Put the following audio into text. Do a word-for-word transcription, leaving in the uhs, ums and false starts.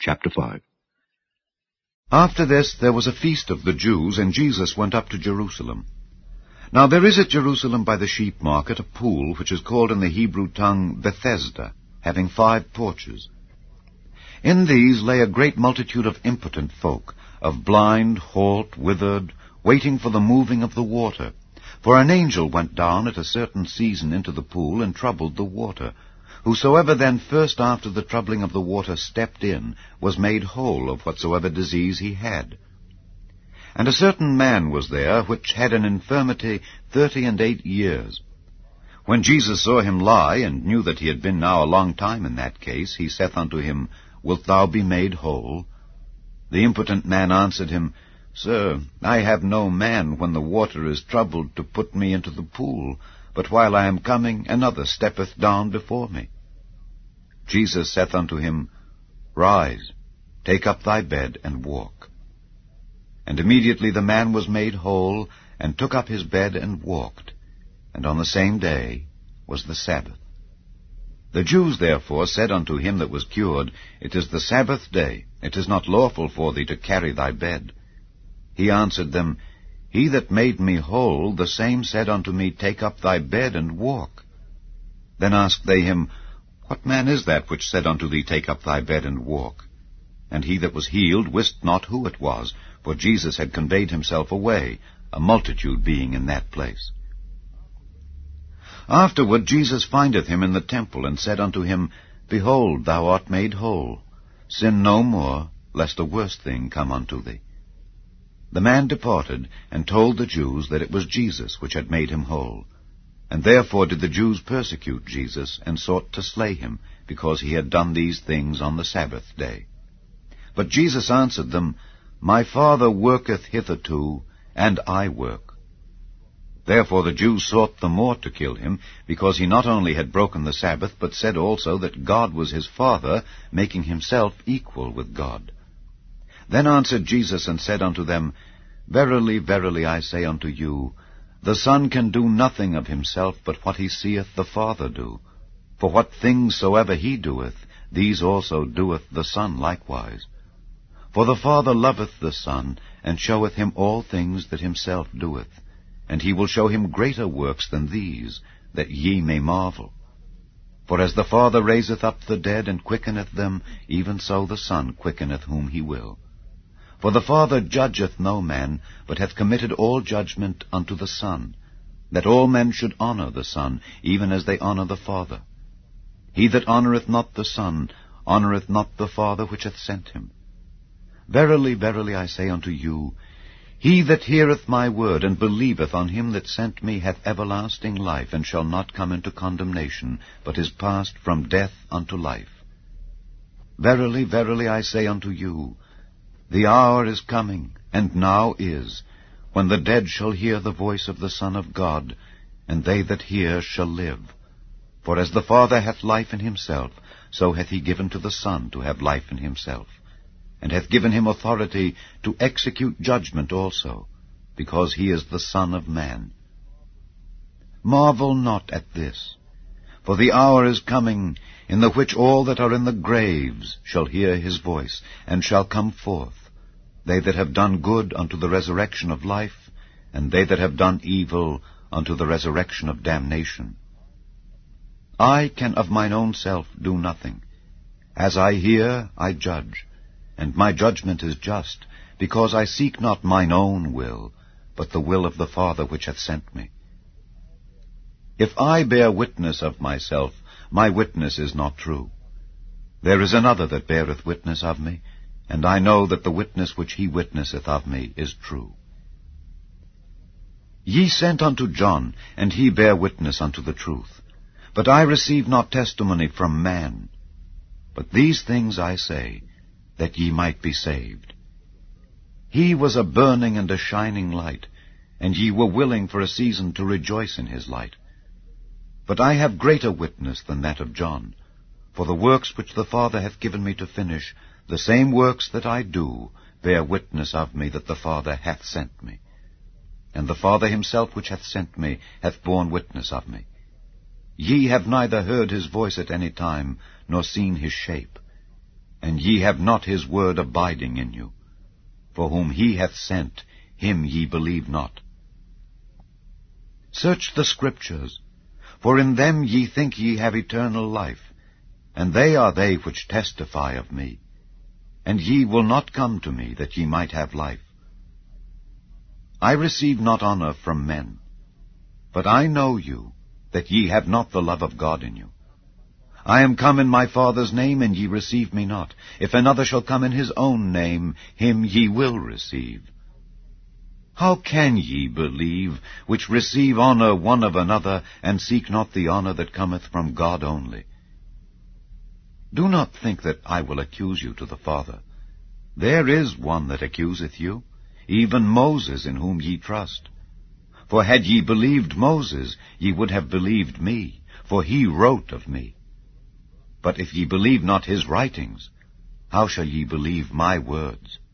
Chapter five. After this there was a feast of the Jews, and Jesus went up to Jerusalem. Now there is at Jerusalem by the sheep market a pool, which is called in the Hebrew tongue Bethesda, having five porches. In these lay a great multitude of impotent folk, of blind, halt, withered, waiting for the moving of the water. For an angel went down at a certain season into the pool, and troubled the water. Whosoever then first after the troubling of the water stepped in, was made whole of whatsoever disease he had. And a certain man was there, which had an infirmity thirty and eight years. When Jesus saw him lie, and knew that he had been now a long time in that case, he saith unto him, Wilt thou be made whole? The impotent man answered him, Sir, I have no man, when the water is troubled, to put me into the pool, but while I am coming, another steppeth down before me. Jesus saith unto him, Rise, take up thy bed, and walk. And immediately the man was made whole, and took up his bed, and walked. And on the same day was the Sabbath. The Jews therefore said unto him that was cured, It is the Sabbath day, it is not lawful for thee to carry thy bed. He answered them, He that made me whole, the same said unto me, Take up thy bed, and walk. Then asked they him, What man is that which said unto thee, Take up thy bed, and walk? And he that was healed wist not who it was, for Jesus had conveyed himself away, a multitude being in that place. Afterward Jesus findeth him in the temple, and said unto him, Behold, thou art made whole. Sin no more, lest a worse thing come unto thee. The man departed, and told the Jews that it was Jesus which had made him whole. And therefore did the Jews persecute Jesus, and sought to slay him, because he had done these things on the Sabbath day. But Jesus answered them, My Father worketh hitherto, and I work. Therefore the Jews sought the more to kill him, because he not only had broken the Sabbath, but said also that God was his Father, making himself equal with God. Then answered Jesus, and said unto them, Verily, verily, I say unto you, the Son can do nothing of himself, but what he seeth the Father do. For what things soever he doeth, these also doeth the Son likewise. For the Father loveth the Son, and showeth him all things that himself doeth. And he will show him greater works than these, that ye may marvel. For as the Father raiseth up the dead, and quickeneth them, even so the Son quickeneth whom he will. For the Father judgeth no man, but hath committed all judgment unto the Son, that all men should honour the Son, even as they honour the Father. He that honoureth not the Son, honoureth not the Father which hath sent him. Verily, verily, I say unto you, He that heareth my word, and believeth on him that sent me, hath everlasting life, and shall not come into condemnation, but is passed from death unto life. Verily, verily, I say unto you, the hour is coming, and now is, when the dead shall hear the voice of the Son of God, and they that hear shall live. For as the Father hath life in himself, so hath he given to the Son to have life in himself, and hath given him authority to execute judgment also, because he is the Son of Man. Marvel not at this, for the hour is coming, in the which all that are in the graves shall hear his voice, and shall come forth, they that have done good unto the resurrection of life, and they that have done evil unto the resurrection of damnation. I can of mine own self do nothing. As I hear, I judge, and my judgment is just, because I seek not mine own will, but the will of the Father which hath sent me. If I bear witness of myself, my witness is not true. There is another that beareth witness of me, and I know that the witness which he witnesseth of me is true. Ye sent unto John, and he bare witness unto the truth. But I receive not testimony from man. But these things I say, that ye might be saved. He was a burning and a shining light, and ye were willing for a season to rejoice in his light. But I have greater witness than that of John, for the works which the Father hath given me to finish, the same works that I do, bear witness of me that the Father hath sent me. And the Father himself which hath sent me hath borne witness of me. Ye have neither heard his voice at any time, nor seen his shape. and ye have not his word abiding in you. For whom he hath sent, him ye believe not. Search the Scriptures, for in them ye think ye have eternal life, and they are they which testify of me. And ye will not come to me, that ye might have life. I receive not honour from men, but I know you, that ye have not the love of God in you. I am come in my Father's name, and ye receive me not. If another shall come in his own name, him ye will receive. How can ye believe, which receive honour one of another, and seek not the honour that cometh from God only? Do not think that I will accuse you to the Father. There is one that accuseth you, even Moses, in whom ye trust. For had ye believed Moses, ye would have believed me, for he wrote of me. But if ye believe not his writings, how shall ye believe my words?